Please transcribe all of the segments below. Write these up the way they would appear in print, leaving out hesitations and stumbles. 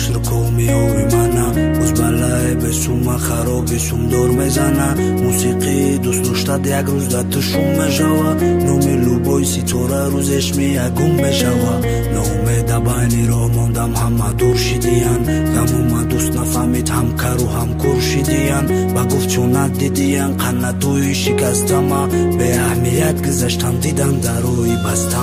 رو میومانا از بالای بسوم خراب بسوم دور میزنه موسیقی دوست داشتد یک روز دتشون میشوه نومی لوبای ستاره روزش میگم میشوه نومید بینی را ماندم همه دور شدیان غم ما دوست نفهمید هم کارو هم کور شدیان با گفت چون ندیدیان قناتوی شکستم به اهمیت گذاشتم دیدم دروی بستم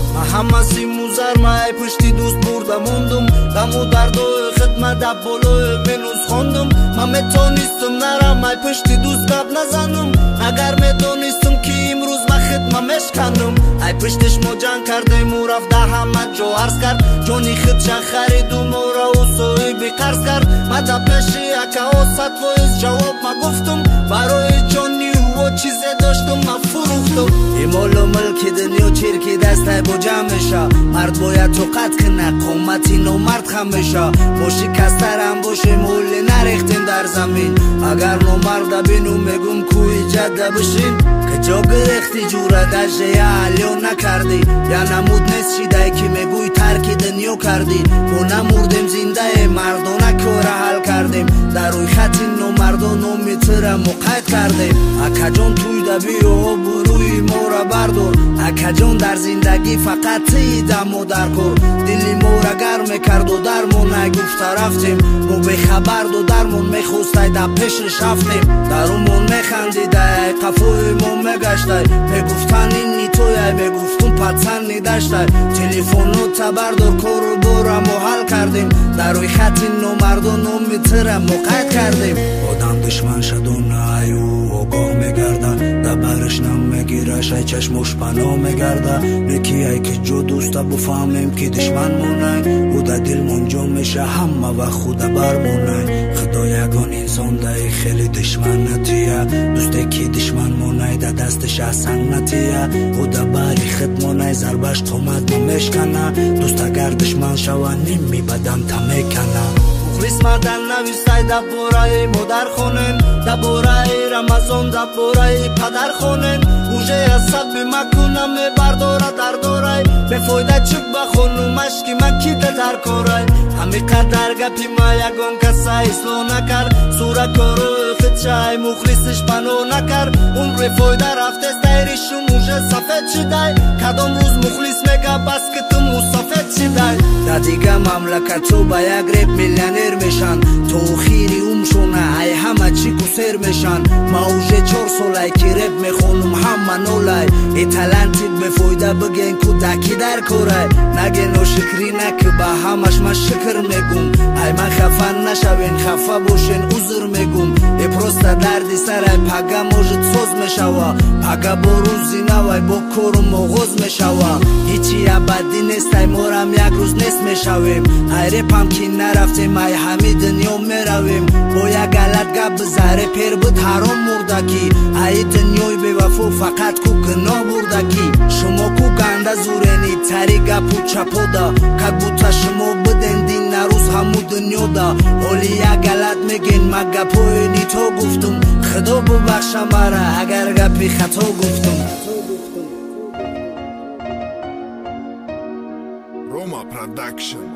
همه سی موزر مای پشتی دوست بردم موندم غم و درد و خدمت دب بالای منوز خوندم من میتونستم نرم مای پشتی دوست گپ نزنم اگر میتونستم که امروز من خدمتش کنم ای پشتش ما جنگ کردیم و رفت ده همه جو عرض کرد جونی خودشان خرید و مورا و سوی بی قرض کرد من تا پیشی اکا و ست ویز جواب ما گفتم برای جونی و چیزی داشتم من فروختم ایمال و ملک دنیا چرکی دسته با جمعشا مرد باید تو قد کنه قومتی نو مرد خمشا باشی کسترم باشه مولی نریختیم در زمین اگر نو مرد بینو میگم کوی جده بشین که جا گرختی جوره دجه یا علیو نکردی یا نمود نیست شیده که میگوی ترکی دنیا کردی و نموردیم زنده مردانه که حل کردیم در روی خطی نو مردانو میتره مقید کردیم اکا جان توی دبی و بروی مورا بردار اکا جان در زندگی فقط تیدم و در کر دلی مورا گرم کرد و درمون نگفته رفتیم مو به خبر دو درمون میخوسته در پیشش رفتیم درمون میخندیده قفوی مو میگشته میگفتن اینی توی میگفتون پتن نداشته تلفونو تبردار کر برم و حل کردیم در روی خطی نو مردانو میتره مقید کردیم آدم دشمن شد و نایو آگاه میگرده دبرش نمیگیرش ای چشمش پناه میگرده نکی ای که جو دوسته بفهمیم که دشمن مونه او در دل منجا میشه همه و خود برمونه خدا یگان انسان ده خیلی دشمن نتیه دوسته که دشمن مونه ده دستش اصن نتیه او در بری خد مونه ضربش قومت نمیشکنه دوست اگر دشمن شوه نمی بدم تا میکنه قسمتن نویسته در بورای مادر خونن در بورای رمضان در بورای پدر خونن اوژه عصب مکنم برداره در دورای به فایده چوب بخونم مشکی مکیده در کورای همی قدر گپی ما یگان کسا اصلا نکر سورا کارو خدشای مخلصش بنو نکر عمر فایده رفته ستایرشون اوژه سفید شده کدام روز مخلص میگه بس که تو مصافت شده در دیگه مملکتو با یک ریب میلیونر میشن تو خیری شونه ای همه چی کسر میشن ما اوژه 4 ساله که ریب میخونم همه نولای ای تلنتید بفایده بگین کودکی در کوره نگه نو شکری نکه با همش ما شکر میگم ای من خفه نشوین خفه باشین عذر میگم ای پروست دردی سر ای پگه موجود سوز میشوه پگه با روزی نوای با کورم مغوز میشوه هیچی ابدی نیست ای مورم یک روز نیست میشویم ای ریپم که نرفتیم ای همه دنیا میرویم با یک غلط گپ بزاره پیر بود حرام مردکی ای دنیای بی وفا فقط کو گناه بردکی شما کو گنده زورنی تری گپ و چپا دا کد بوتا شما بدن دین نروز همو دنیا دا ولی یک غلط میگین ما گپوی نی تو گفتم خدا ببخشم مرا اگر گپی خطا گفتم Roma Production